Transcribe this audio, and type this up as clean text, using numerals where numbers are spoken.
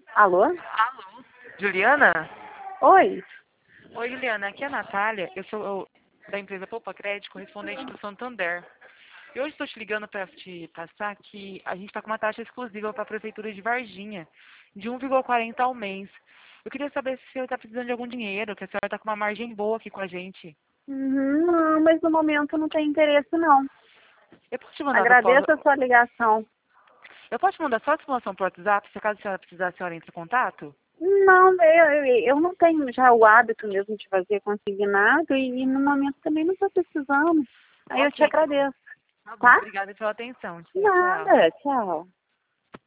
Alô? Alô? Juliana? Oi? Oi, Juliana. Aqui é a Natália. Eu sou da empresa Poupa Crédito, correspondente do Santander. E hoje estou te ligando para te passar que a gente está com uma taxa exclusiva para a Prefeitura de Varginha, de 1,40 ao mês. Eu queria saber se a senhora está precisando de algum dinheiro, que a senhora está com uma margem boa aqui com a gente. Não, mas no momento não tem interesse não. Eu posso te mandar, Agradeço a sua ligação. eu posso te mandar só a simulação por WhatsApp, se caso a senhora precisar, a senhora entre em contato? Não, eu não tenho já o hábito mesmo de fazer consignado e no momento também não estou precisando. Aí eu te Ok, agradeço, tá bom. tá? Obrigada pela atenção. Tchau. Nada, tchau.